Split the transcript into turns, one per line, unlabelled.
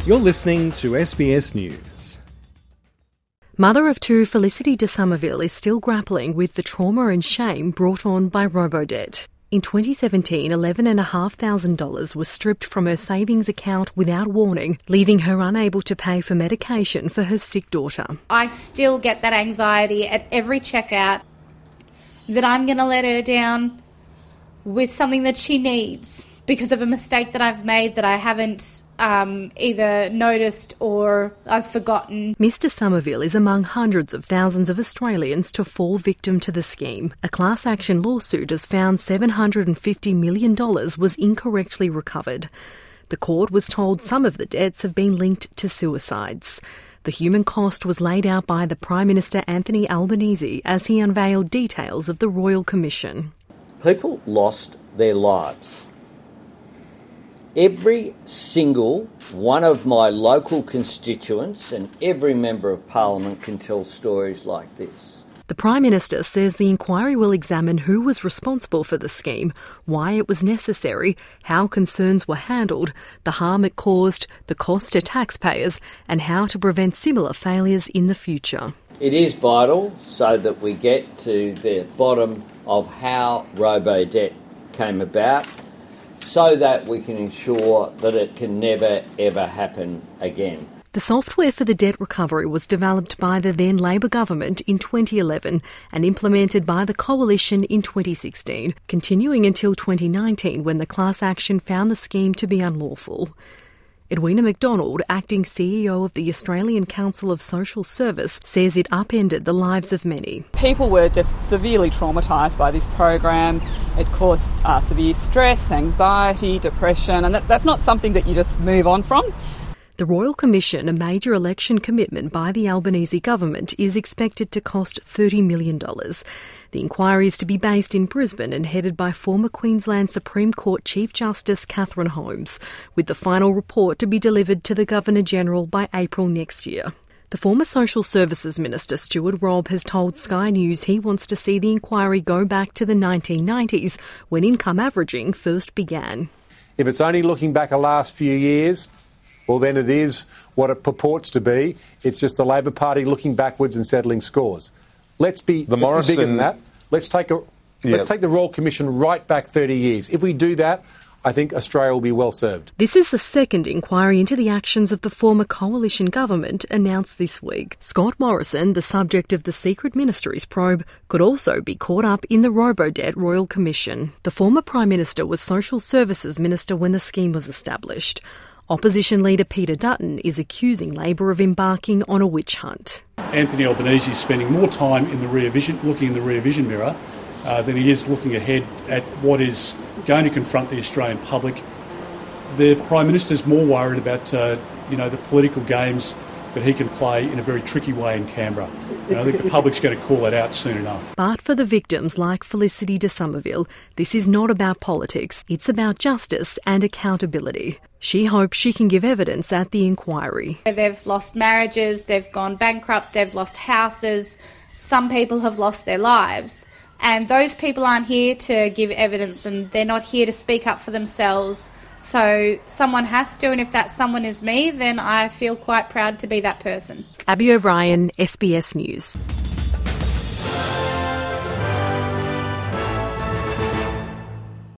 You're listening to SBS News.
Mother of two Felicity de Somerville is still grappling with the trauma and shame brought on by robo-debt. In 2017, $11,500 was stripped from her savings account without warning, leaving her unable to pay for medication for her sick daughter.
I still get that anxiety at every checkout that I'm going to let her down with something that she needs because of a mistake that I've made that I haven't either noticed or I've forgotten.
Mr Somerville is among hundreds of thousands of Australians to fall victim to the scheme. A class action lawsuit has found $750 million was incorrectly recovered. The court was told some of the debts have been linked to suicides. The human cost was laid out by the Prime Minister Anthony Albanese as he unveiled details of the Royal Commission.
People lost their lives. Every single one of my local constituents and every member of Parliament can tell stories like this.
The Prime Minister says the inquiry will examine who was responsible for the scheme, why it was necessary, how concerns were handled, the harm it caused, the cost to taxpayers, and how to prevent similar failures in the future.
It is vital so that we get to the bottom of how robo-debt came about, so that we can ensure that it can never, ever happen again.
The software for the debt recovery was developed by the then Labor government in 2011 and implemented by the Coalition in 2016, continuing until 2019 when the class action found the scheme to be unlawful. Edwina McDonald, acting CEO of the Australian Council of Social Service, says it upended the lives of many.
People were just severely traumatised by this program. It caused severe stress, anxiety, depression, and that's not something that you just move on from.
The Royal Commission, a major election commitment by the Albanese government, is expected to cost $30 million. The inquiry is to be based in Brisbane and headed by former Queensland Supreme Court Chief Justice Catherine Holmes, with the final report to be delivered to the Governor-General by April next year. The former Social Services Minister Stuart Robb has told Sky News he wants to see the inquiry go back to the 1990s, when income averaging first began.
If it's only looking back the last few years, well, then it is what it purports to be. It's just the Labor Party looking backwards and settling scores. Let's be bigger than that. Let's take the Royal Commission right back 30 years. If we do that, I think Australia will be well served.
This is the second inquiry into the actions of the former Coalition government announced this week. Scott Morrison, the subject of the Secret Ministries probe, could also be caught up in the robo-debt Royal Commission. The former Prime Minister was Social Services Minister when the scheme was established. Opposition leader Peter Dutton is accusing Labor of embarking on a witch hunt.
Anthony Albanese is spending more time in the looking in the rear vision mirror than he is looking ahead at what is going to confront the Australian public. The Prime Minister is more worried about the political games that he can play in a very tricky way in Canberra. I think the public's going to call that out soon enough.
But for the victims like Felicity de Somerville, this is not about politics. It's about justice and accountability. She hopes she can give evidence at the inquiry.
They've lost marriages, they've gone bankrupt, they've lost houses. Some people have lost their lives. And those people aren't here to give evidence, and they're not here to speak up for themselves. So someone has to, and if that someone is me, then I feel quite proud to be that person.
Abby O'Brien, SBS News.